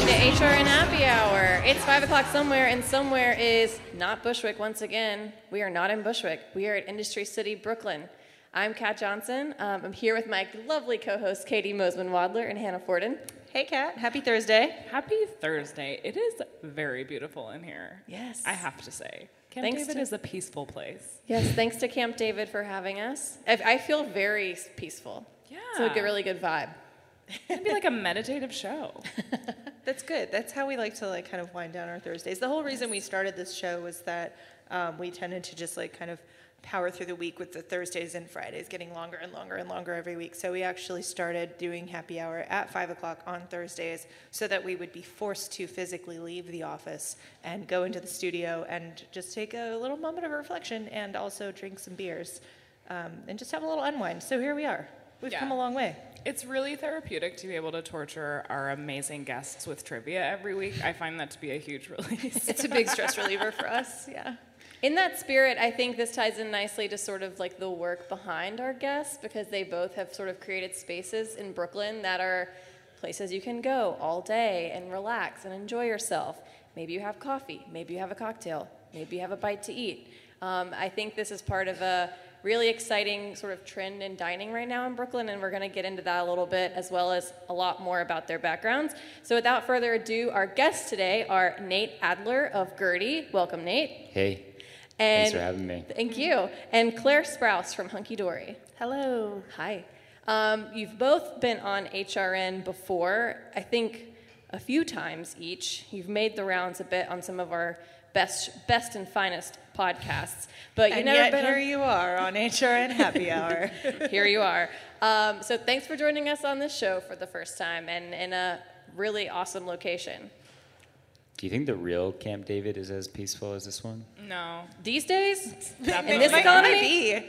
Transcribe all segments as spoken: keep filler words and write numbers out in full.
to H R N Happy Hour. It's five o'clock somewhere, and somewhere is not Bushwick once again. We are not in Bushwick. We are at Industry City, Brooklyn. I'm Kat Johnson. Um, I'm here with my lovely co-hosts, Katie Mosman-Wadler and Hannah Forden. Hey, Kat. Happy Thursday. Happy Thursday. It is very beautiful in here. Yes. I have to say. Camp Thanks David to- is a peaceful place. Yes, thanks to Camp David for having us. I, I feel very peaceful. Yeah. It's like a really good vibe. It'd be like a meditative show. That's good. That's how we like to like kind of wind down our Thursdays. The whole reason we started this show was that um, we tended to just like kind of power through the week with the Thursdays and Fridays getting longer and longer and longer every week. So we actually started doing happy hour at five o'clock on Thursdays so that we would be forced to physically leave the office and go into the studio and just take a little moment of reflection and also drink some beers um, and just have a little unwind. So here we are. We've Yeah. come a long way. It's really therapeutic to be able to torture our amazing guests with trivia every week. I find that to be a huge release. It's a big stress reliever for us, yeah. In that spirit, I think this ties in nicely to sort of like the work behind our guests, because they both have sort of created spaces in Brooklyn that are places you can go all day and relax and enjoy yourself. Maybe you have coffee, maybe you have a cocktail, maybe you have a bite to eat. Um, I think this is part of a really exciting sort of trend in dining right now in Brooklyn, and we're going to get into that a little bit, as well as a lot more about their backgrounds. So without further ado, our guests today are Nate Adler of Gertie. Welcome, Nate. Hey, And thanks for having me. Thank you. And Claire Sprouse from Hunky Dory. Hello. Hi. Um, you've both been on H R N before, I think a few times each. You've made the rounds a bit on some of our best best and finest podcasts. But you've And never yet been here on... you are on H R N Happy Hour. Here you are. Um, so thanks for joining us on this show for the first time, and in a really awesome location. Do you think the real Camp David is as peaceful as this one? No. These days, Definitely in this not. economy, Might be.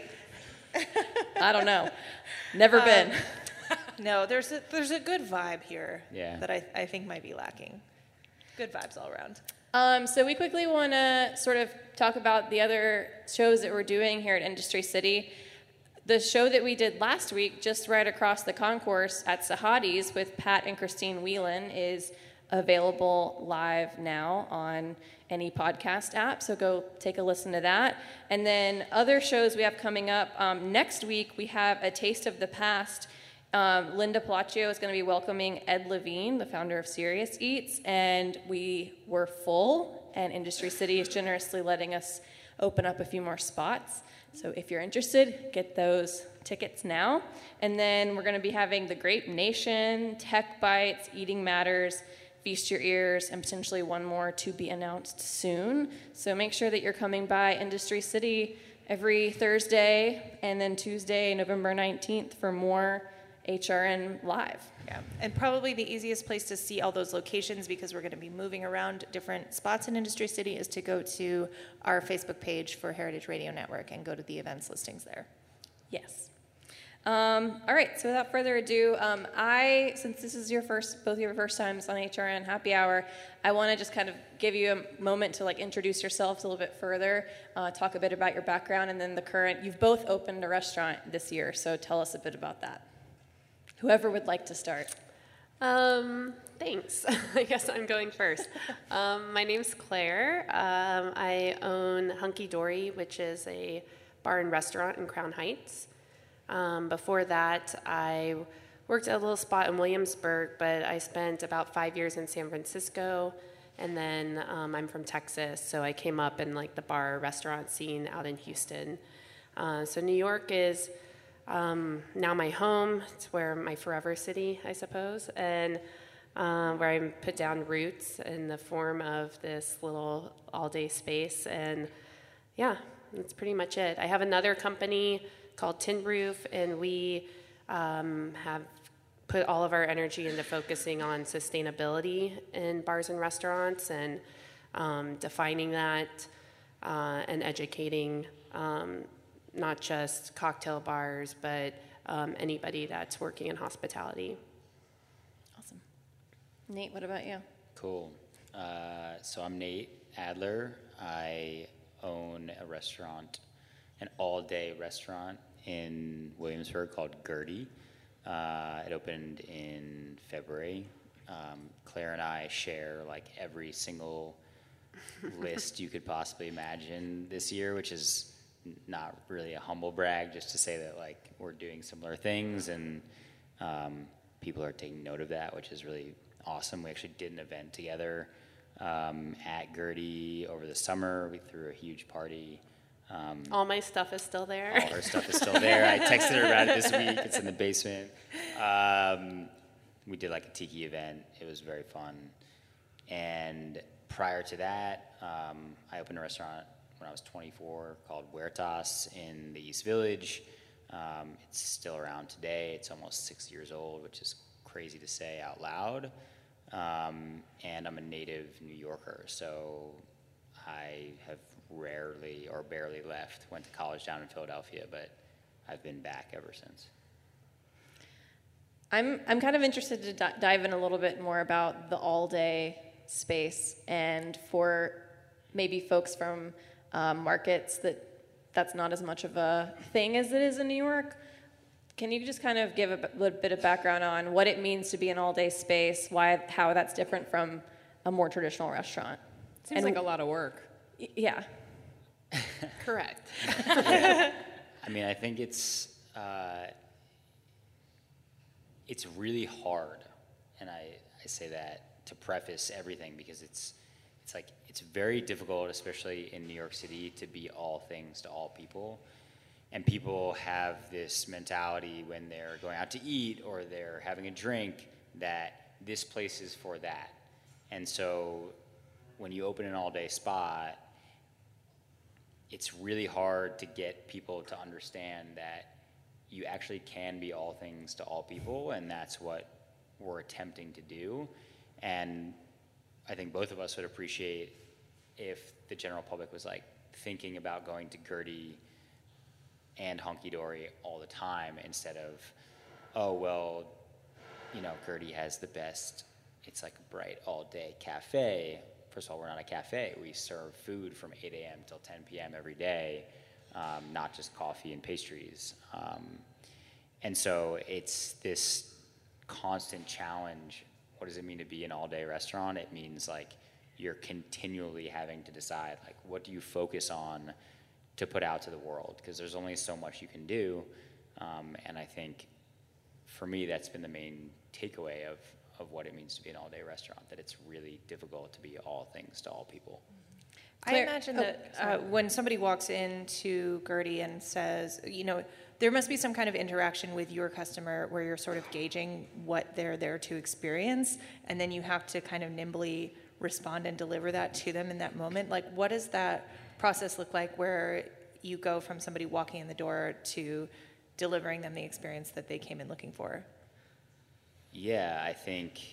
I don't know. Never Um, been. No, there's a there's a good vibe here Yeah. that I, I think might be lacking. Good vibes all around. Um, so we quickly want to sort of talk about the other shows that we're doing here at Industry City. The show that we did last week, just right across the concourse at Sahadi's with Pat and Christine Whelan, is available live now on any podcast app, so go take a listen to that. And then other shows we have coming up. Um, next week, we have A Taste of the Past. Um, Linda Palaccio is going to be welcoming Ed Levine, the founder of Serious Eats, and we were full, and Industry City is generously letting us open up a few more spots. So if you're interested, get those tickets now. And then we're going to be having The Grape Nation, Tech Bites, Eating Matters, Feast Your Ears, and potentially one more to be announced soon. So make sure that you're coming by Industry City every Thursday and then Tuesday, November nineteenth, for more H R N Live. Yeah, and probably the easiest place to see all those locations, because we're going to be moving around different spots in Industry City, is to go to our Facebook page for Heritage Radio Network and go to the events listings there. Yes. Um, all right, so without further ado, um, I, since this is your first, both your first times on H R N Happy Hour, I want to just kind of give you a moment to like introduce yourselves a little bit further, uh, talk a bit about your background, and then the current, you've both opened a restaurant this year, so tell us a bit about that. Whoever would like to start. Um, thanks. I guess I'm going first. Um, my name's Claire. Um, I own Hunky Dory, which is a bar and restaurant in Crown Heights. Um, before that, I worked at a little spot in Williamsburg, but I spent about five years in San Francisco, and then um, I'm from Texas, so I came up in like the bar restaurant scene out in Houston. Uh, so New York is um, now my home. It's where my forever city, I suppose, and uh, where I put down roots in the form of this little all-day space, and yeah, that's pretty much it. I have another company called Tin Roof, and we um, have put all of our energy into focusing on sustainability in bars and restaurants, and um, defining that uh, and educating um, not just cocktail bars, but um, anybody that's working in hospitality. Awesome. Nate, what about you? Cool. Uh, so I'm Nate Adler. I own a restaurant, an all-day restaurant in Williamsburg called Gertie. Uh, it opened in February. Um, Claire and I share like every single list you could possibly imagine this year, which is n- not really a humble brag, just to say that like we're doing similar things, and um, people are taking note of that, which is really awesome. We actually did an event together um, at Gertie over the summer. We threw a huge party. Um, All my stuff is still there. all her stuff is still there. I texted her about it this week. It's in the basement. Um, we did like a tiki event. It was very fun. And prior to that, um, I opened a restaurant when I was twenty-four called Huertas in the East Village. Um, it's still around today. It's almost six years old, which is crazy to say out loud. Um, and I'm a native New Yorker, so I have rarely or barely left. Went to college down in Philadelphia, but I've been back ever since. I'm I'm kind of interested to di- dive in a little bit more about the all-day space, and for maybe folks from um, markets that that's not as much of a thing as it is in New York. Can you just kind of give a b- little bit of background on what it means to be an all-day space, why, how that's different from a more traditional restaurant? Seems And- like a lot of work. Y- Yeah. Correct. I mean, I think it's uh, it's really hard, and I, I say that to preface everything because it's it's like it's very difficult, especially in New York City, to be all things to all people. And people have this mentality when they're going out to eat or they're having a drink that this place is for that. And so when you open an all-day spot, it's really hard to get people to understand that you actually can be all things to all people, and that's what we're attempting to do. And I think both of us would appreciate if the general public was like thinking about going to Gertie and Hunky Dory all the time instead of, oh, well, you know, Gertie has the best, it's like a bright all-day cafe. First of all, we're not a cafe. We serve food from eight a.m. till ten p.m. every day, um, not just coffee and pastries. Um, and so it's this constant challenge. What does it mean to be an all-day restaurant? It means like you're continually having to decide, like, what do you focus on to put out to the world? Because there's only so much you can do. Um, and I think for me, that's been the main takeaway of of what it means to be an all-day restaurant, that it's really difficult to be all things to all people. I Claire- imagine oh, that uh, when somebody walks into Gertie and says, you know, there must be some kind of interaction with your customer where you're sort of gauging what they're there to experience, and then you have to kind of nimbly respond and deliver that to them in that moment. Like, what does that process look like where you go from somebody walking in the door to delivering them the experience that they came in looking for? Yeah, I think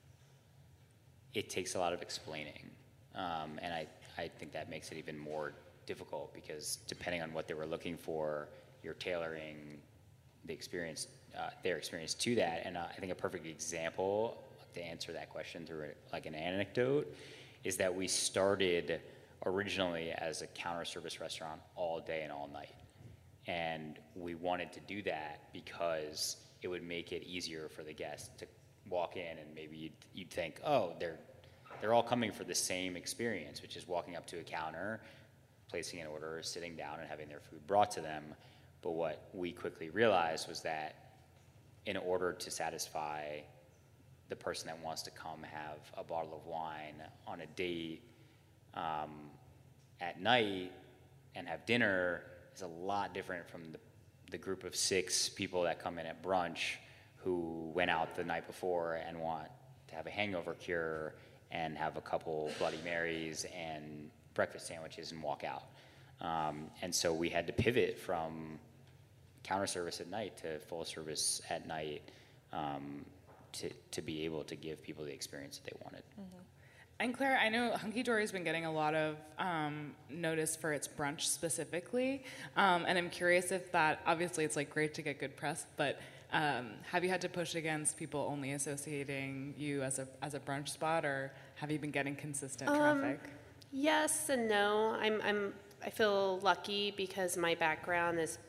it takes a lot of explaining. Um, and I, I think that makes it even more difficult because depending on what they were looking for, you're tailoring the experience, uh, their experience to that. And uh, I think a perfect example to answer that question through like an anecdote is that we started originally as a counter service restaurant all day and all night. And we wanted to do that because it would make it easier for the guests to walk in, and maybe you'd, you'd think, oh, they're they're all coming for the same experience, which is walking up to a counter, placing an order, sitting down, and having their food brought to them. But what we quickly realized was that in order to satisfy the person that wants to come have a bottle of wine on a date um, at night and have dinner is a lot different from the the group of six people that come in at brunch who went out the night before and want to have a hangover cure and have a couple Bloody Marys and breakfast sandwiches and walk out. Um, and so we had to pivot from counter service at night to full service at night um, to, to be able to give people the experience that they wanted. Mm-hmm. And Claire, I know Hunky Dory's been getting a lot of um, notice for its brunch specifically, um, and I'm curious if that, obviously it's like great to get good press, but um, have you had to push against people only associating you as a as a brunch spot, or have you been getting consistent Um, traffic? Yes and no. I'm I'm I feel lucky because my background is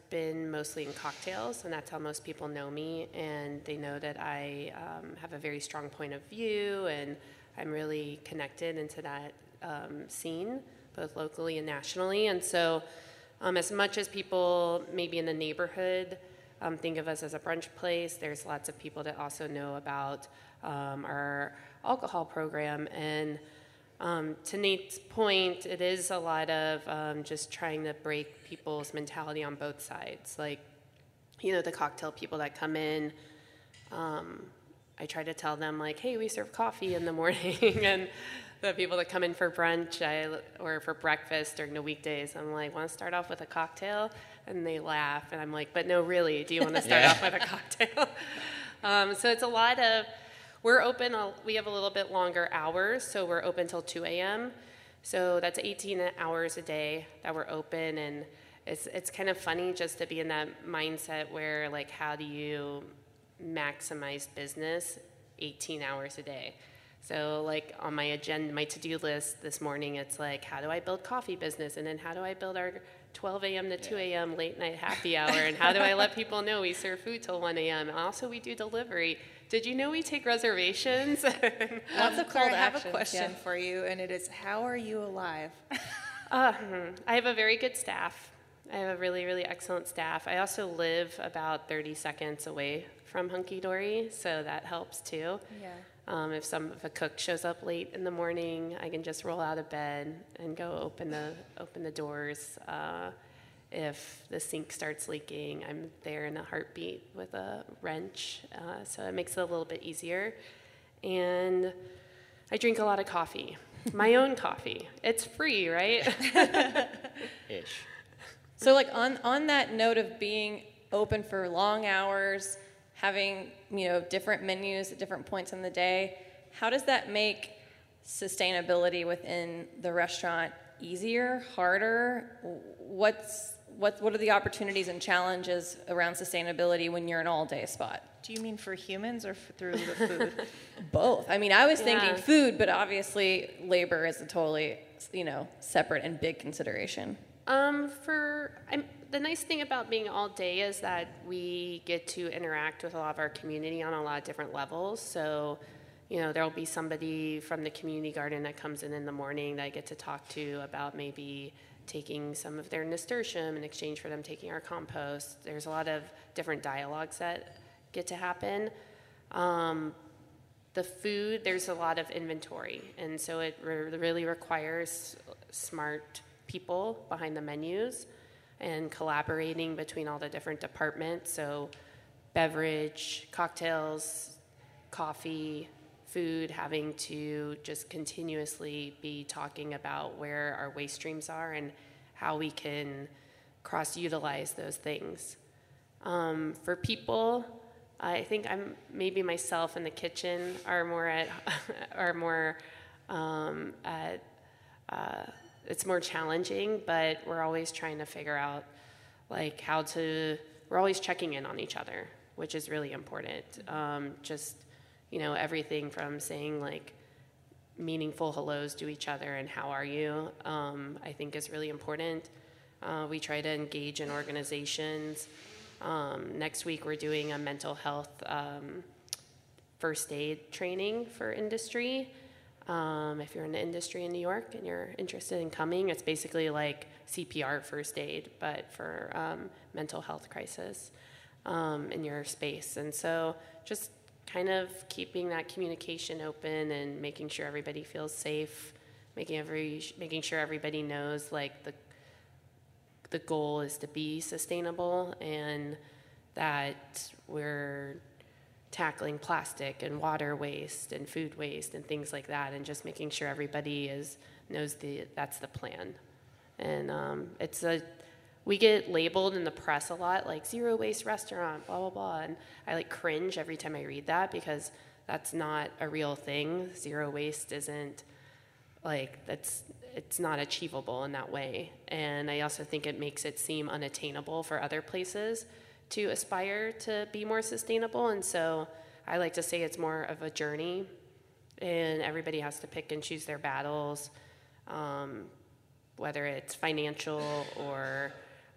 been mostly in cocktails, and that's how most people know me. And they know that I um, have a very strong point of view, and I'm really connected into that um, scene, both locally and nationally. And so, um, as much as people maybe in the neighborhood um, think of us as a brunch place, there's lots of people that also know about um, our alcohol program. And Um, to Nate's point, it is a lot of um, just trying to break people's mentality on both sides. Like, you know, the cocktail people that come in, um, I try to tell them, like, hey, we serve coffee in the morning. And the people that come in for brunch I, or for breakfast during the weekdays, I'm like, want to start off with a cocktail? And they laugh. And I'm like, but no, really, do you want to start Yeah. off with a cocktail? um, so it's a lot of... We're open, we have a little bit longer hours, so we're open till two a.m. So that's eighteen hours a day that we're open, and it's it's kind of funny just to be in that mindset where, like, how do you maximize business eighteen hours a day? So, like, on my agenda, my to-do list this morning, it's like, how do I build coffee business? And then how do I build our twelve a.m. to two a.m. late night happy hour? And how do I let people know we serve food till one a.m.? And also, we do delivery. Did you know we take reservations? Lots of call Claire, to I have a action, question yeah. for you, and it is, how are you alive? Uh, hmm. I have a very good staff. I have a really, really excellent staff. I also live about thirty seconds away from Hunky Dory, so that helps too. Yeah. Um, if some if a cook shows up late in the morning, I can just roll out of bed and go open the open the doors. Uh, if the sink starts leaking, I'm there in a heartbeat with a wrench, uh, so it makes it a little bit easier. And I drink a lot of coffee, my own coffee. It's free, right? Ish. So, like, on, on that note of being open for long hours, having, you know, different menus at different points in the day, how does that make sustainability within the restaurant easier, harder? What's what what are the opportunities and challenges around sustainability when you're an all-day spot? Do you mean for humans or f- through the food? Both. I mean, I was Yeah. thinking food, but obviously labor is a totally, you know, separate and big consideration. Um, for I'm, the nice thing about being all day is that we get to interact with a lot of our community on a lot of different levels. So, you know, there'll be somebody from the community garden that comes in in the morning that I get to talk to about maybe taking some of their nasturtium in exchange for them taking our compost. There's a lot of different dialogues that get to happen. Um, the food, there's a lot of inventory, and so it re- really requires smart people behind the menus and collaborating between all the different departments. So beverage, cocktails, coffee, food, having to just continuously be talking about where our waste streams are and how we can cross-utilize those things. Um, for people, I think I'm maybe myself in the kitchen are more at are more um, at uh, it's more challenging, but we're always trying to figure out like how to. We're always checking in on each other, which is really important. Um, just you know, everything from saying like meaningful hellos to each other and how are you, um, I think is really important. Uh, we try to engage in organizations. Um, next week we're doing a mental health um, first aid training for industry. Um, if you're in the industry in New York and you're interested in coming, it's basically like C P R first aid, but for um, mental health crisis um, in your space. And so just kind of keeping that communication open and making sure everybody feels safe, making every making sure everybody knows like the the goal is to be sustainable and that we're tackling plastic and water waste and food waste and things like that, and just making sure everybody is knows the that's the plan. And um, it's a we get labeled in the press a lot like zero waste restaurant, blah blah blah, and I like cringe every time I read that because that's not a real thing. Zero waste isn't like that's it's not achievable in that way, and I also think it makes it seem unattainable for other places to aspire to be more sustainable. And so I like to say it's more of a journey, and everybody has to pick and choose their battles, um, whether it's financial or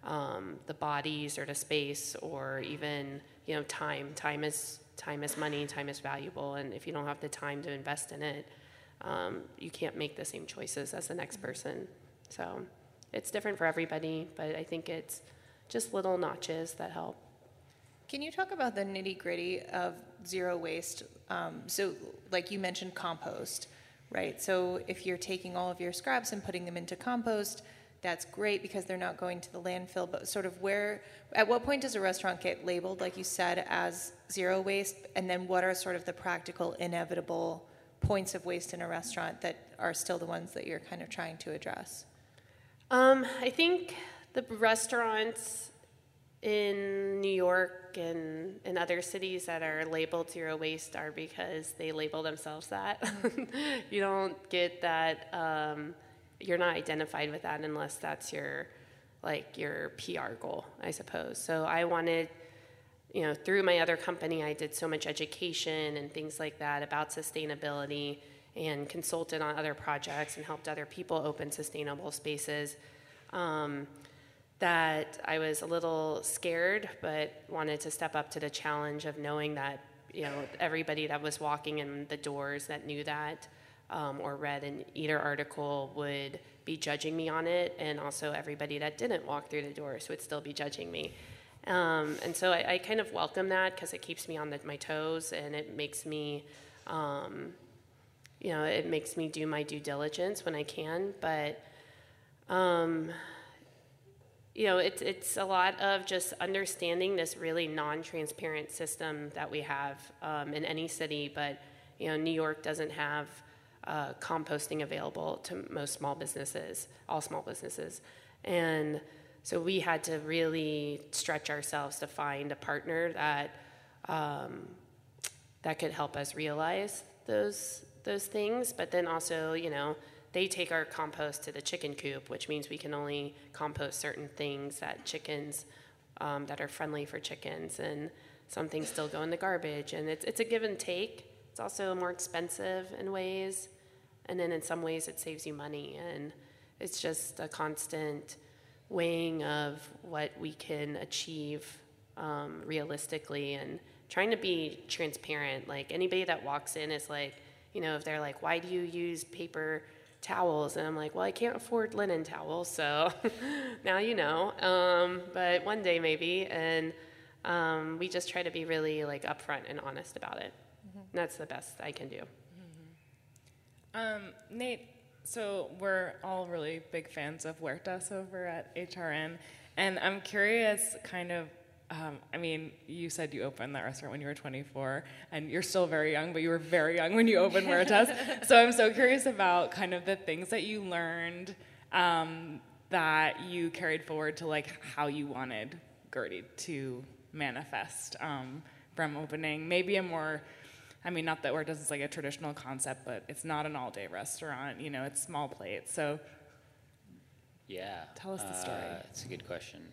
um, the bodies or the space or even, you know, time. Time is time is money, time is valuable, and if you don't have the time to invest in it, um, you can't make the same choices as the next person. So it's different for everybody, but I think it's just little notches that help. Can you talk about the nitty gritty of zero waste? Um, so like you mentioned compost, right? So if you're taking all of your scraps and putting them into compost, that's great because they're not going to the landfill, but sort of where, at what point does a restaurant get labeled, like you said, as zero waste? And then what are sort of the practical, inevitable points of waste in a restaurant that are still the ones that you're kind of trying to address? Um, I think the restaurants in New York and in other cities that are labeled zero waste are because they label themselves that. You don't get that, um, you're not identified with that unless that's your, like, your P R goal, I suppose. So I wanted, you know, through my other company, I did so much education and things like that about sustainability and consulted on other projects and helped other people open sustainable spaces. Um, that I was a little scared, but wanted to step up to the challenge of knowing that, you know, everybody that was walking in the doors that knew that um, or read an either article would be judging me on it, and also everybody that didn't walk through the doors would still be judging me. Um, and so I, I kind of welcome that because it keeps me on the, my toes, and it makes me, um, you know, it makes me do my due diligence when I can, but um, you know, it's it's a lot of just understanding this really non-transparent system that we have um, in any city. But you know, New York doesn't have uh, composting available to most small businesses, all small businesses, and so we had to really stretch ourselves to find a partner that um, that could help us realize those those things. But then also, you know, they take our compost to the chicken coop, which means we can only compost certain things that chickens um, that are friendly for chickens, and some things still go in the garbage. And it's it's a give and take. It's also more expensive in ways, and then in some ways it saves you money. And it's just a constant weighing of what we can achieve um, realistically, and trying to be transparent. Like anybody that walks in is like, you know, if they're like, why do you use paper towels? And I'm like, well, I can't afford linen towels, so now you know. Um, but one day maybe, and um, we just try to be really like upfront and honest about it. Mm-hmm. That's the best I can do. Mm-hmm. Um, Nate, so we're all really big fans of Huertas over at H R N, and I'm curious, kind of. Um, I mean, you said you opened that restaurant when you were twenty-four, and you're still very young, but you were very young when you opened Huertas. So I'm so curious about kind of the things that you learned um, that you carried forward to like how you wanted Gertie to manifest um, from opening. Maybe a more, I mean, not that Huertas is like a traditional concept, but it's not an all-day restaurant. You know, it's small plates. So yeah, tell us the story. Uh, it's a good question.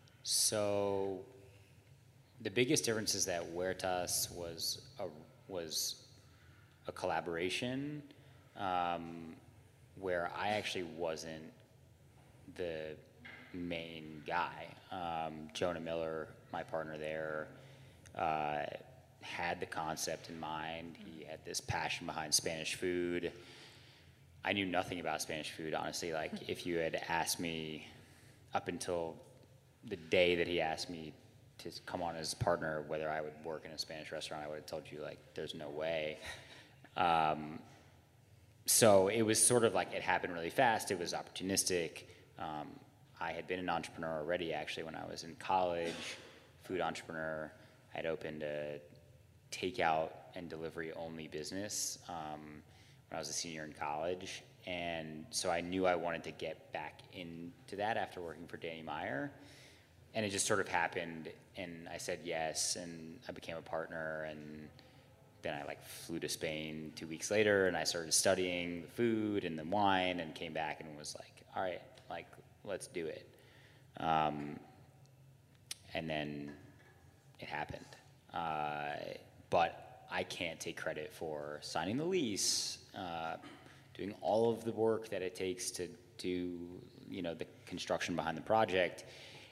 So. The biggest difference is that Huertas was a, was a collaboration um, where I actually wasn't the main guy. Um, Jonah Miller, my partner there, uh, had the concept in mind. He had this passion behind Spanish food. I knew nothing about Spanish food, honestly. Like, if you had asked me up until the day that he asked me to come on as a partner, whether I would work in a Spanish restaurant, I would have told you, like, there's no way. Um, so it was sort of like it happened really fast. It was opportunistic. Um, I had been an entrepreneur already, actually, when I was in college, food entrepreneur. I'd opened a takeout and delivery only business um, when I was a senior in college. And so I knew I wanted to get back into that after working for Danny Meyer. And it just sort of happened, and I said yes, and I became a partner, and then I like flew to Spain two weeks later, and I started studying the food and the wine, and came back and was like, all right, like, let's do it. Um, and then it happened. Uh, but I can't take credit for signing the lease, uh, doing all of the work that it takes to do, you know, the construction behind the project.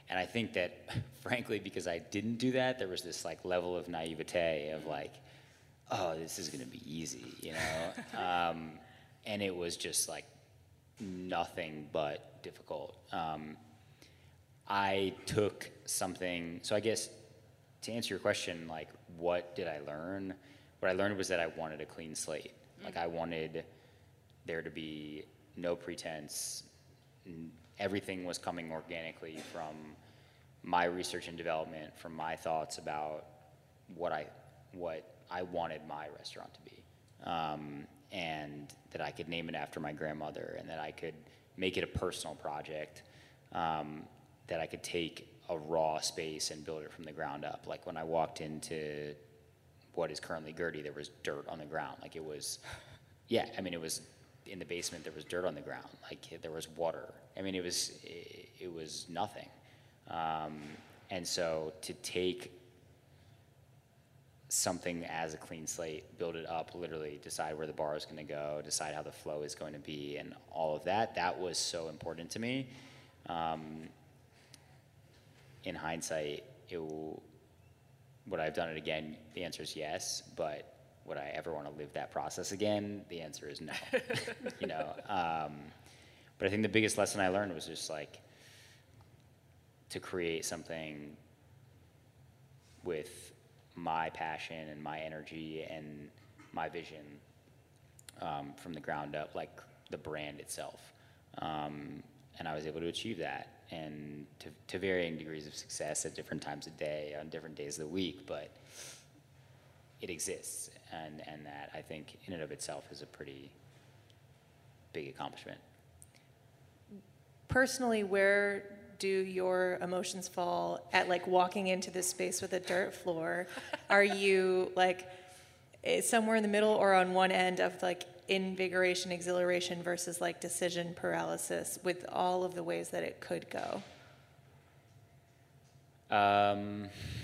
and I think that, frankly, because I didn't do that, there was this like level of naivete of like, oh, this is going to be easy, you know? um, and it was just like nothing but difficult. Um, I took something, so I guess to answer your question, like, what did I learn? What I learned was that I wanted a clean slate. Mm-hmm. Like, I wanted there to be no pretense. Everything was coming organically from my research and development, from my thoughts about what I, what I wanted my restaurant to be. Um, and that I could name it after my grandmother, and that I could make it a personal project, um, that I could take a raw space and build it from the ground up. Like when I walked into what is currently Gertie, there was dirt on the ground. Like it was, yeah, I mean, it was in the basement, there was dirt on the ground. Like there was water. I mean, it was, it, it was nothing. Um, and so to take something as a clean slate, build it up, literally decide where the bar is going to go, decide how the flow is going to be, and all of that, that was so important to me. Um, in hindsight, it will, would I have done it again? The answer is yes, but would I ever want to live that process again? The answer is no. You know, um, but I think the biggest lesson I learned was just like to create something with my passion and my energy and my vision um, from the ground up, like the brand itself. Um, and I was able to achieve that, and to, to varying degrees of success at different times of day, on different days of the week, but it exists, and, and that I think in and of itself is a pretty big accomplishment. Personally, where do your emotions fall at like walking into this space with a dirt floor? Are you like somewhere in the middle or on one end of like invigoration, exhilaration versus like decision paralysis with all of the ways that it could go? Um,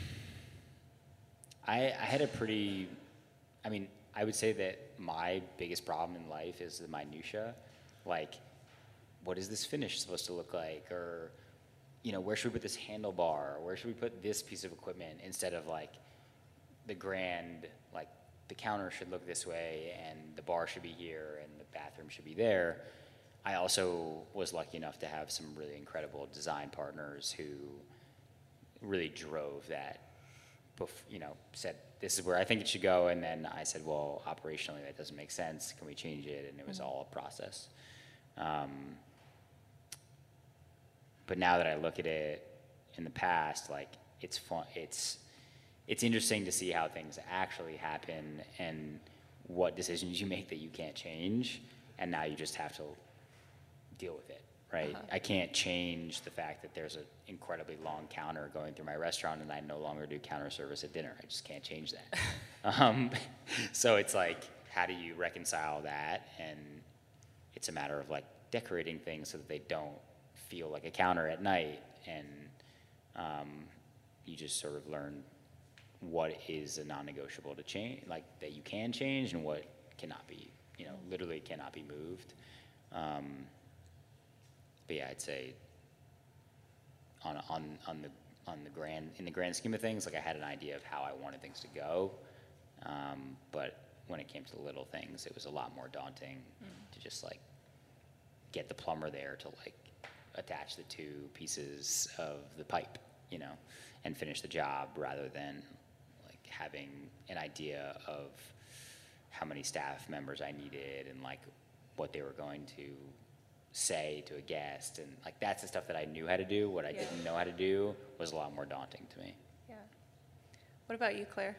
I, I had a pretty, I mean, I would say that my biggest problem in life is the minutia. Like, what is this finish supposed to look like? Or, you know, where should we put this handlebar? Where should we put this piece of equipment, instead of like the grand, like the counter should look this way and the bar should be here and the bathroom should be there. I also was lucky enough to have some really incredible design partners who really drove that, you know, said, this is where I think it should go. And then I said, well, operationally, that doesn't make sense. Can we change it? And it was all a process. Um, but now that I look at it in the past, like it's fun. It's, it's interesting to see how things actually happen and what decisions you make that you can't change. And now you just have to deal with it. Right? Uh-huh. I can't change the fact that there's an incredibly long counter going through my restaurant and I no longer do counter service at dinner. I just can't change that. um, so it's like, how do you reconcile that? And it's a matter of like decorating things so that they don't feel like a counter at night. And um, you just sort of learn what is a non-negotiable to change, like that you can change, and what cannot be, you know, literally cannot be moved. Um, But yeah, I'd say on on on the on the grand in the grand scheme of things, like I had an idea of how I wanted things to go, um, but when it came to the little things, it was a lot more daunting mm. to just like get the plumber there to like attach the two pieces of the pipe, you know, and finish the job, rather than like having an idea of how many staff members I needed and like what they were going to say to a guest, and like that's the stuff that I knew how to do. What I yeah. didn't know how to do was a lot more daunting to me. Yeah. What about you, Claire?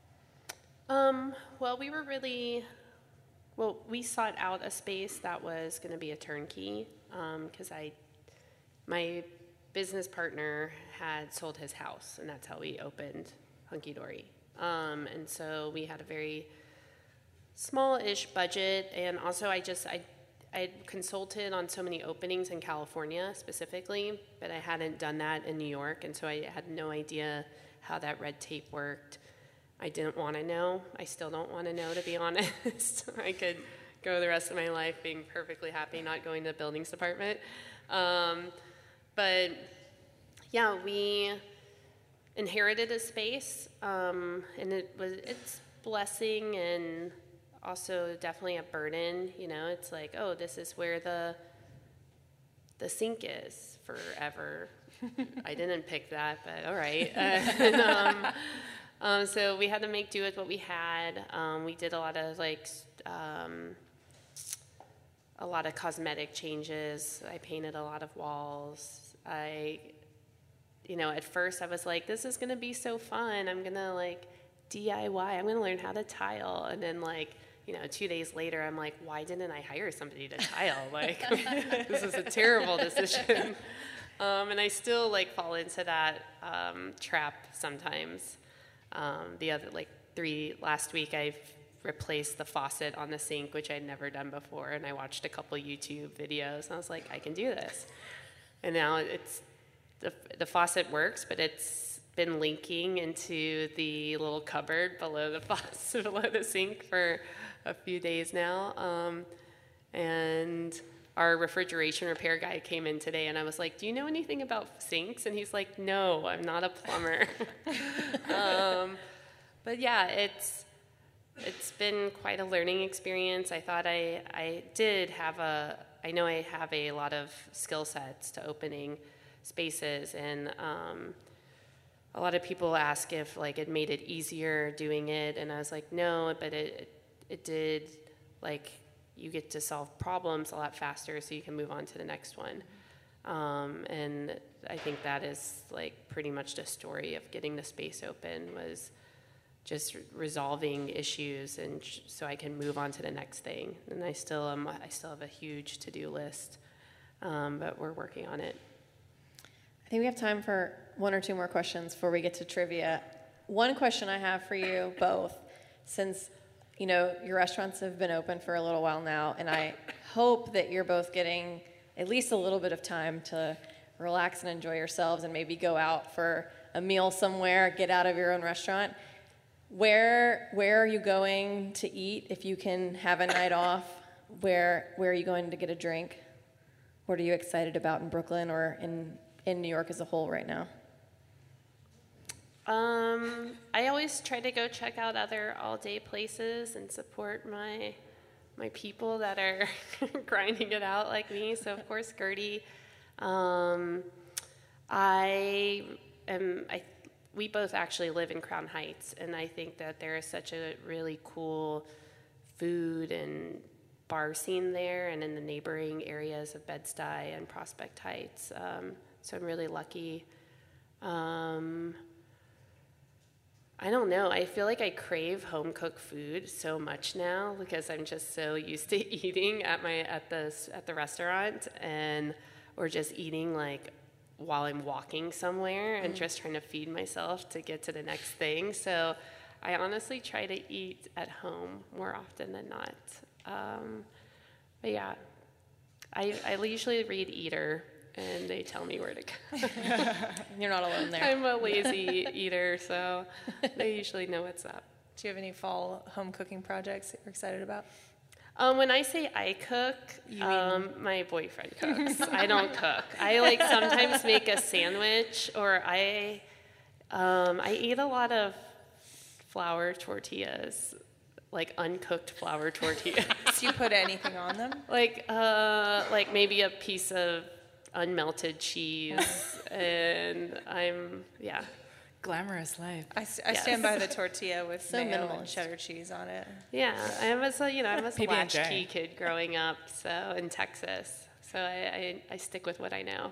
Um, well, we were really, well, we sought out a space that was going to be a turnkey, because um, I, my business partner had sold his house, and that's how we opened Hunky Dory. Um, and so we had a very small-ish budget, and also I just, I I consulted on so many openings in California specifically, but I hadn't done that in New York, and so I had no idea how that red tape worked. I didn't want to know. I still don't want to know, to be honest. I could go the rest of my life being perfectly happy not going to the buildings department. Um, but yeah, we inherited a space, um, and it was it's blessing and also definitely a burden. You know, it's like, oh, this is where the the sink is forever. I didn't pick that, but all right. Uh, and, um, um, so we had to make do with what we had. Um, we did a lot of like um, a lot of cosmetic changes. I painted a lot of walls. I, you know, at first I was like, this is gonna be so fun. I'm gonna like D I Y. I'm gonna learn how to tile, and then like, you know, two days later, I'm like, why didn't I hire somebody to tile? Like, this is a terrible decision. Um, and I still like fall into that um, trap sometimes. Um, the other like three last week, I've replaced the faucet on the sink, which I'd never done before, and I watched a couple YouTube videos, and I was like, I can do this. And now it's the the faucet works, but it's been linking into the little cupboard below the faucet, below the sink for a few days now, um, and our refrigeration repair guy came in today, and I was like, do you know anything about sinks? And he's like, no, I'm not a plumber. um, but yeah, it's it's been quite a learning experience. I thought I, I did have a, I know I have a lot of skill sets to opening spaces, and um, a lot of people ask if like it made it easier doing it, and I was like, no, but it, it did, like, you get to solve problems a lot faster, so you can move on to the next one. Um, and I think that is like pretty much the story of getting the space open, was just resolving issues, and sh- so I can move on to the next thing. And I still am, I still have a huge to-do list, um, but we're working on it. I think we have time for one or two more questions before we get to trivia. One question I have for you both, since you know, your restaurants have been open for a little while now, and I hope that you're both getting at least a little bit of time to relax and enjoy yourselves and maybe go out for a meal somewhere, get out of your own restaurant. Where where are you going to eat if you can have a night off? Where where are you going to get a drink? What are you excited about in Brooklyn or in, in New York as a whole right now? Um, I always try to go check out other all-day places and support my my people that are grinding it out like me. So of course, Gertie. Um, I am. I we both actually live in Crown Heights, and I think that there is such a really cool food and bar scene there, and in the neighboring areas of Bed-Stuy and Prospect Heights. Um, so I'm really lucky. Um, I don't know. I feel like I crave home cooked food so much now because I'm just so used to eating at my at the at the restaurant, and or just eating like while I'm walking somewhere and mm. just trying to feed myself to get to the next thing. So I honestly try to eat at home more often than not. Um, but yeah, I I usually read Eater, and they tell me where to go. You're not alone there. I'm a lazy eater, so they usually know what's up. Do you have any fall home cooking projects that you're excited about? Um, when I say I cook, um, my boyfriend cooks. I don't cook. I like sometimes make a sandwich, or I um, I eat a lot of flour tortillas, like uncooked flour tortillas. Do you put anything on them? Like uh, like maybe a piece of unmelted cheese, and I'm yeah. Glamorous life. I, I Yes. stand by the tortilla with So mayo minimalist. and cheddar cheese on it. Yeah, I was a, you know I was a P B and J. latchkey kid growing up, so in Texas. So I, I, I stick with what I know.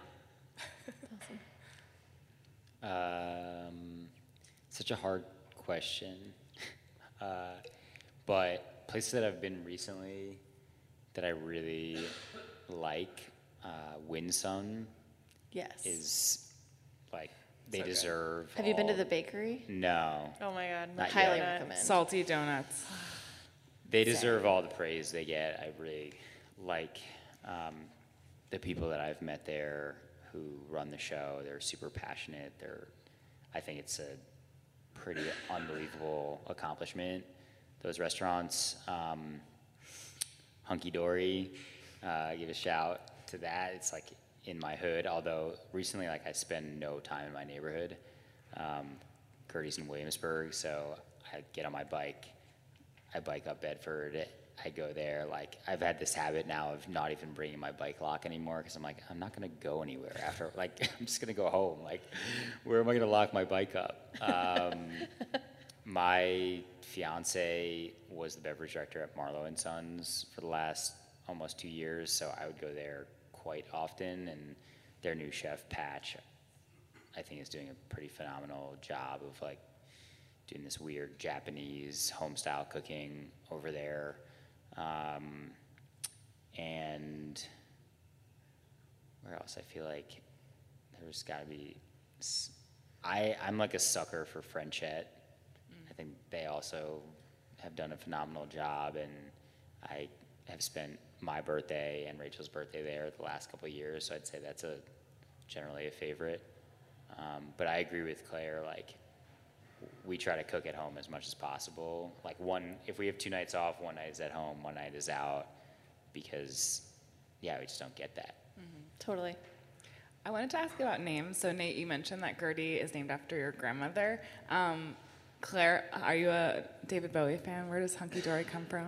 Um, such a hard question. uh, but places that I've bin recently that I really like, uh, Winsome Yes. is like they So good. deserve. Have you been to all- the bakery? No, Oh my God. Not Highly yet. recommend. Salty donuts. they deserve all the praise they get. I really like um, the people that I've met there who run the show. They're super passionate. They're, I think it's a pretty unbelievable accomplishment. Those restaurants, um, Hunky Dory, uh, give a shout to that. It's like in my hood, although recently, like, I spend no time in my neighborhood. Um, Gertie's in Williamsburg, so I get on my bike, I bike up Bedford, I go there. Like, I've had this habit now of not even bringing my bike lock anymore, because I'm like, I'm not going to go anywhere after, like, I'm just going to go home. Like, where am I going to lock my bike up? Um, my fiance was the beverage director at Marlowe and Sons for the last almost two years, so I would go there quite often, and their new chef, Patch, I think is doing a pretty phenomenal job of, like, doing this weird Japanese home-style cooking over there. Um, and where else? I feel like there's got to be. I I'm like a sucker for Frenchette. Mm. I think they also have done a phenomenal job, and I have spent my birthday and Rachel's birthday there the last couple of years. So I'd say that's a generally a favorite. Um, but I agree with Claire. Like, we try to cook at home as much as possible. Like, one, if we have two nights off, one night is at home, one night is out, because, yeah, we just don't get that. Mm-hmm. Totally. I wanted to ask about names. So, Nate, you mentioned that Gertie is named after your grandmother. Um, Claire, are you a David Bowie fan? Where does Hunky Dory come from?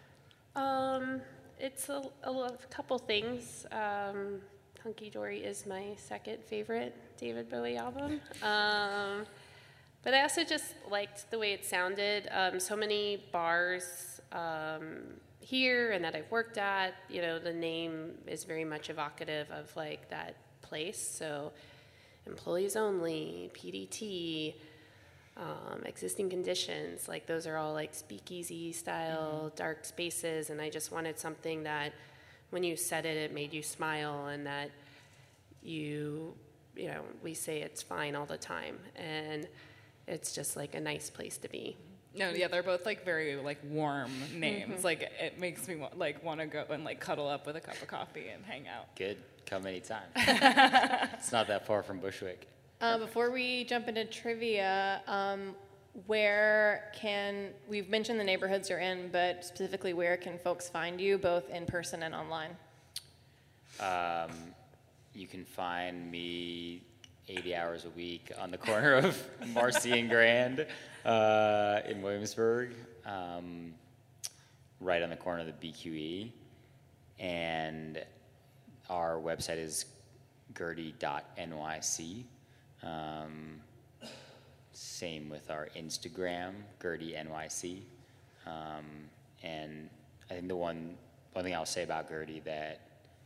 Um, it's a, a, a couple things. Um, Hunky Dory is my second favorite David Bowie album. Um, But I also just liked the way it sounded. Um, so many bars um, here and that I've worked at, you know, the name is very much evocative of, like, that place. So employees only, P D T, um, existing conditions, like, those are all, like, speakeasy style, mm-hmm. dark spaces. And I just wanted something that when you said it, it made you smile, and that you, you know, we say it's fine all the time. And it's just, like, a nice place to be. No, yeah, they're both, like, very, like, warm names. Mm-hmm. Like, it makes me want, like, want to go and, like, cuddle up with a cup of coffee and hang out. Good. Come anytime. It's not that far from Bushwick. Uh, before we jump into trivia, um, where can, we've mentioned the neighborhoods you're in, but specifically where can folks find you, both in person and online? Um, you can find me eighty hours a week on the corner of Marcy and Grand uh, in Williamsburg, um, right on the corner of the B Q E. And our website is gertie dot N Y C. Um, same with our Instagram, Gertie N Y C. Um, and I think the one, one thing I'll say about Gertie that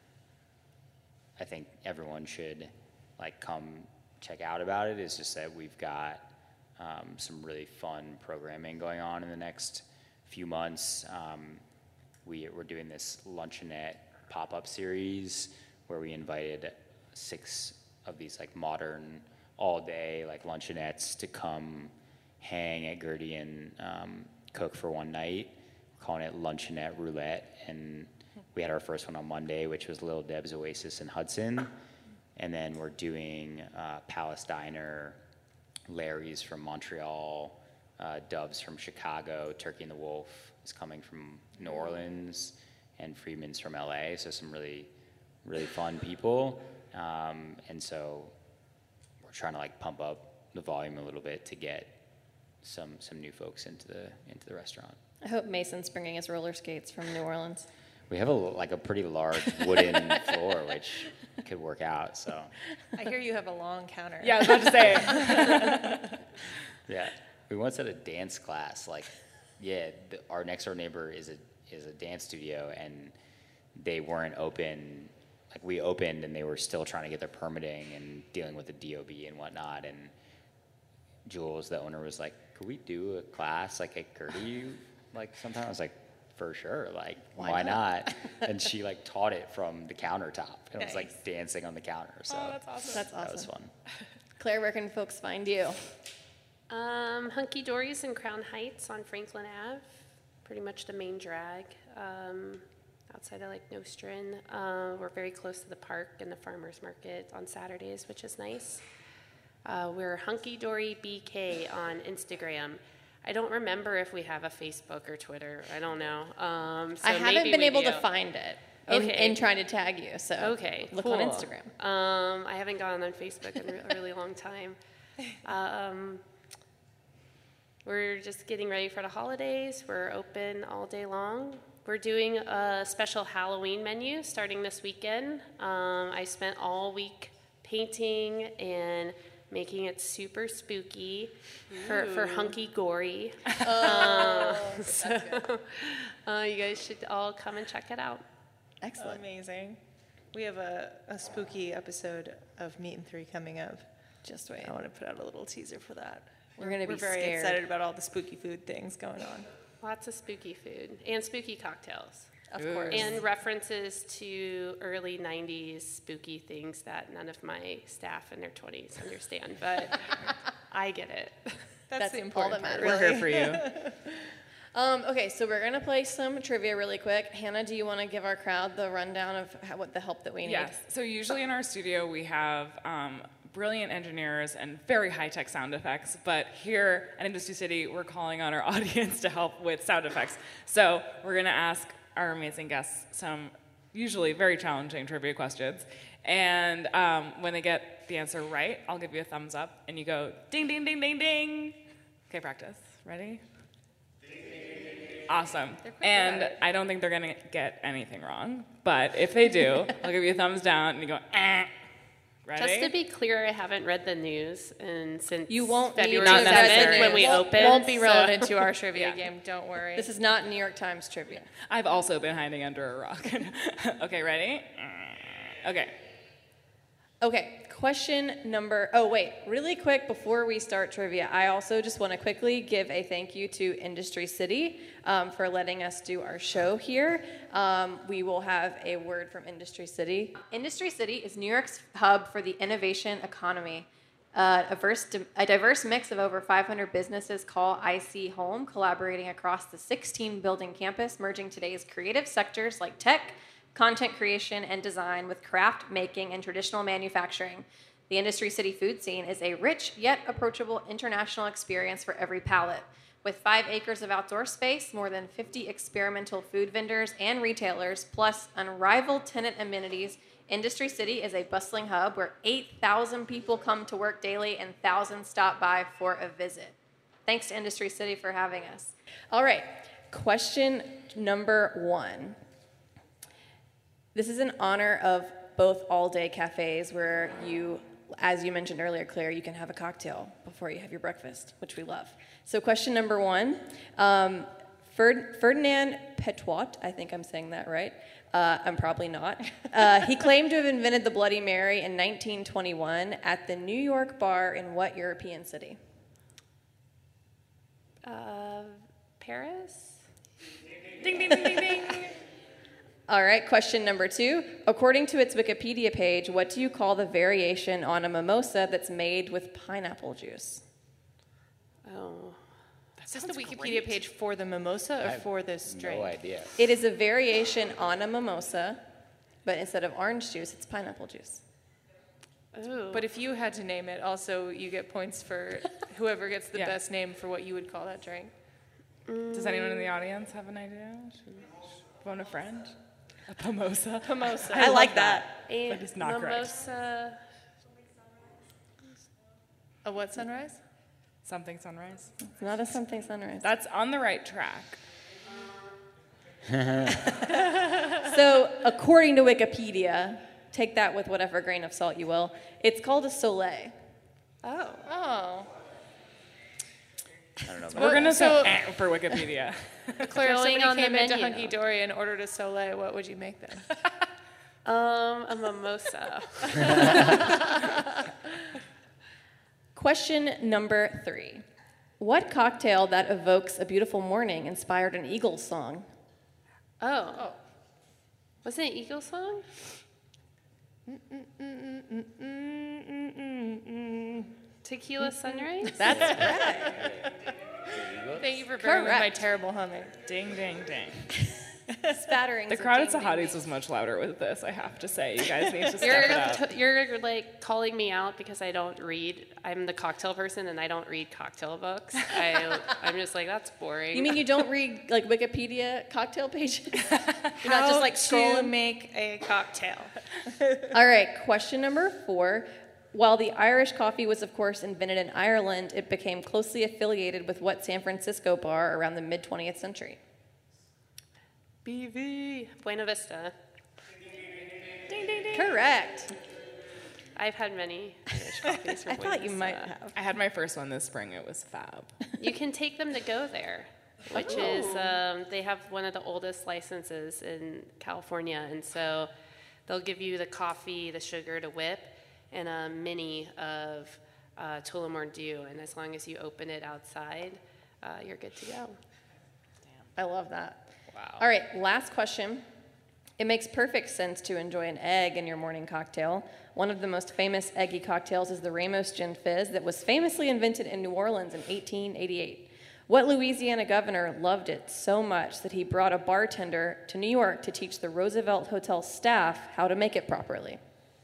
I think everyone should, like, come check out about it is just that we've got um, some really fun programming going on in the next few months. Um, we, we're doing this luncheonette pop-up series where we invited six of these, like, modern all-day, like, luncheonettes to come hang at Gertie and um, cook for one night. We're calling it Luncheonette Roulette, and we had our first one on Monday, which was Little Deb's Oasis in Hudson. And then we're doing uh, Palace Diner, Larry's from Montreal, uh, Dove's from Chicago, Turkey and the Wolf is coming from New Orleans, and Friedman's from L A. So some really, really fun people. Um, and so we're trying to, like, pump up the volume a little bit to get some some new folks into the into the restaurant. I hope Mason's bringing his roller skates from New Orleans. We have a like a pretty large wooden floor, which could work out. So I hear you have a long counter. Yeah, I was about to say. Yeah, we once had a dance class. Like, yeah, the, our next door neighbor is a is a dance studio, and they weren't open. Like, we opened, and they were still trying to get their permitting and dealing with the D O B and whatnot. And Jules, the owner, was like, "Could we do a class like at Gertie?" Like, sometime I was like, for sure, like, why, why not? not? And she, like, taught it from the countertop and nice. was, like, dancing on the counter. So oh, that's awesome. That's awesome. That was fun. Claire, where can folks find you? Um, Hunky Dory's in Crown Heights on Franklin Avenue, pretty much the main drag, um, outside of, like, Nostrand. Uh, we're very close to the park and the farmer's market on Saturdays, which is nice. Uh, we're Hunky Dory B K on Instagram. I don't remember if we have a Facebook or Twitter. I don't know. Um, so I haven't maybe been we able do. to find it. in, Okay. in trying to tag you. So Okay, look cool. on Instagram. Um, I haven't gone on Facebook in a really long time. Um, we're just getting ready for the holidays. We're open all day long. We're doing a special Halloween menu starting this weekend. Um, I spent all week painting and making it super spooky for, for Hunky Gory. uh, so uh, you guys should all come and check it out. Excellent. Amazing. We have a, a spooky episode of Meat and Three coming up. Just wait. I want to put out a little teaser for that. We're gonna be We're very scared. excited about all the spooky food things going on. Lots of spooky food and spooky cocktails. Of Ooh. course. And references to early nineties spooky things that none of my staff in their twenties understand, but I get it. that's, that's the all important that part. matters. We're Really. here for you. Um, okay, so we're gonna play some trivia really quick. Hannah, do you want to give our crowd the rundown of how, what the help that we need? Yes. So usually in our studio we have um, brilliant engineers and very high-tech sound effects, but here at Industry City we're calling on our audience to help with sound effects. So we're going to ask our amazing guests some usually very challenging trivia questions, and um, when they get the answer right, I'll give you a thumbs up, and you go ding, ding, ding, ding, ding. Okay, practice. Ready? Awesome. And I don't think they're going to get anything wrong, but if they do, I'll give you a thumbs down, and you go, eh. Ready? Just to be clear, I haven't read the news and since You won't February need to Not read seventh the necessary. when we news. open. Won't, won't be so- relevant to our trivia Yeah. game. Don't worry. This is not New York Times trivia. I've also been hiding under a rock. Okay, ready? Okay. Okay, question number, oh wait, really quick before we start trivia, I also just want to quickly give a thank you to Industry City um, for letting us do our show here. Um, we will have a word from Industry City. Industry City is New York's hub for the innovation economy. Uh, a, verse, a diverse mix of over five hundred businesses call I C home, collaborating across the sixteen building campus, merging today's creative sectors like tech, content creation and design with craft making and traditional manufacturing. The Industry City food scene is a rich yet approachable international experience for every palate. With five acres of outdoor space, more than fifty experimental food vendors and retailers, plus unrivaled tenant amenities, Industry City is a bustling hub where eight thousand people come to work daily and thousands stop by for a visit. Thanks to Industry City for having us. All right, question number one. This is in honor of both all-day cafes where you, as you mentioned earlier, Claire, you can have a cocktail before you have your breakfast, which we love. So question number one, um, Ferd- Ferdinand Petwat, I think I'm saying that right, uh, I'm probably not, uh, he claimed to have invented the Bloody Mary in nineteen twenty-one at the New York bar in what European city? Uh, Paris? Ding, ding, ding, ding, ding. All right, question number two. According to its Wikipedia page, what do you call the variation on a mimosa that's made with pineapple juice? Oh. Is this the Wikipedia page for the mimosa or I have for this drink? No idea. It is a variation on a mimosa, but instead of orange juice, it's pineapple juice. Ooh. But if you had to name it, also you get points for whoever gets the Yeah. best name for what you would call that drink. Does anyone in the audience have an idea? Should we phone a friend? A pomosa? Mimosa. I I, like love that. A But it's not correct. mimosa. A what sunrise? Something sunrise? It's not a something sunrise. That's on the right track. So, according to Wikipedia, take that with whatever grain of salt you will, it's called a soleil. Oh. Oh. I don't know. We're going to so- say eh for Wikipedia. Claire, if Going somebody on the came into menu. Hunky Dory and ordered a Soleil, what would you make them? Um, a mimosa. Question number three. What cocktail that evokes a beautiful morning inspired an Eagles song? Oh. oh. Wasn't it Eagle Song? Tequila Sunrise? That's right. Thank you for bearing with my Correct. terrible humming. Ding, ding, ding. spatterings. The of crowd at ding, ding, Sahadi's ding. was much louder with this, I have to say. You guys need to step You're, it up. you're like calling me out because I don't read. I'm the cocktail person and I don't read cocktail books. I, I'm just like, that's boring. You mean you don't read like Wikipedia cocktail pages? You're How not just like to scrolling. make a cocktail. All right, question number four. While the Irish coffee was, of course, invented in Ireland, it became closely affiliated with what San Francisco bar around the mid-twentieth century? B V. Buena Vista. Ding, ding, ding. Correct. I've had many Irish coffees from I Buena thought you Vista. might have. I had my first one this spring. It was fab. You can take them to go there, which is, um, they have one of the oldest licenses in California. And so they'll give you the coffee, the sugar to whip, and a mini of uh, Tullamore Dew. And as long as you open it outside, uh, you're good to go. I love that. Wow. All right, last question. It makes perfect sense to enjoy an egg in your morning cocktail. One of the most famous eggy cocktails is the Ramos Gin Fizz that was famously invented in New Orleans in eighteen eighty-eight. What Louisiana governor loved it so much that he brought a bartender to New York to teach the Roosevelt Hotel staff how to make it properly?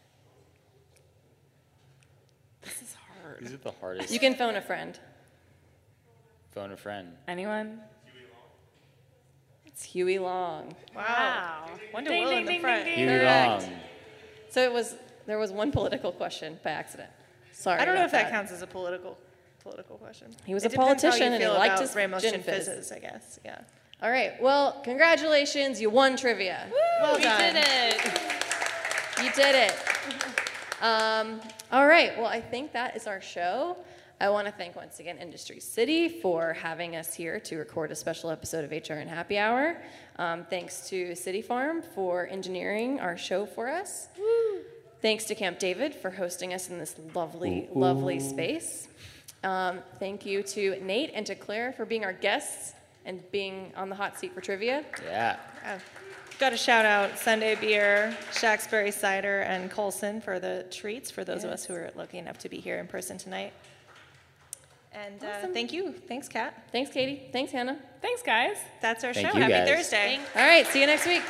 This is hard. Is it the hardest? You can phone a friend. Phone a friend. Anyone? It's Huey Long. Wow. Wonder Will in the front. Huey Correct. Long. So it was there was one political question by accident. Sorry. I don't know about if that counts as a political political question. He was It a depends how you politician and he feel liked about his Ramos gin Gin fizz. Fizzes, I guess. Yeah. All right. Well, congratulations. You won trivia. Well We done. did it. You did it. Um, all right. Well, I think that is our show. I want to thank once again Industry City for having us here to record a special episode of H R N Happy Hour. Um, thanks to City Farm for engineering our show for us. Thanks to Camp David for hosting us in this lovely, lovely space. Um, thank you to Nate and to Claire for being our guests and being on the hot seat for trivia. Yeah. Oh. Got to shout out Sunday Beer, Shacksbury Cider, and Colson for the treats for those of us who are lucky enough to be here in person tonight. And uh, Awesome. thank you. Thanks, Kat. Thanks, Katie. Thanks, Hannah. Thanks, guys. That's our Thank show. you, Happy guys. Thursday. All right. See you next week.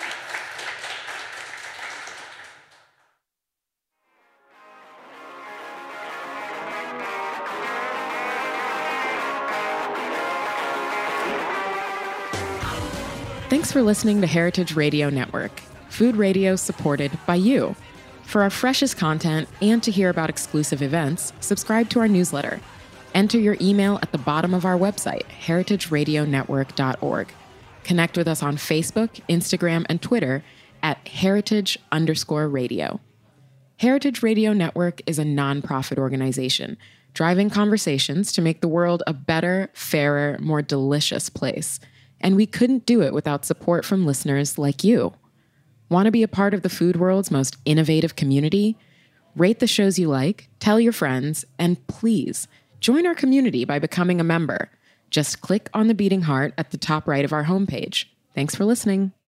Thanks for listening to Heritage Radio Network, food radio supported by you. For our freshest content and to hear about exclusive events, subscribe to our newsletter. Enter your email at the bottom of our website, heritage radio network dot org. Connect with us on Facebook, Instagram, and Twitter at heritage underscore radio. Heritage Radio Network is a nonprofit organization driving conversations to make the world a better, fairer, more delicious place. And we couldn't do it without support from listeners like you. Want to be a part of the food world's most innovative community? Rate the shows you like, tell your friends, and please join our community by becoming a member. Just click on the beating heart at the top right of our homepage. Thanks for listening.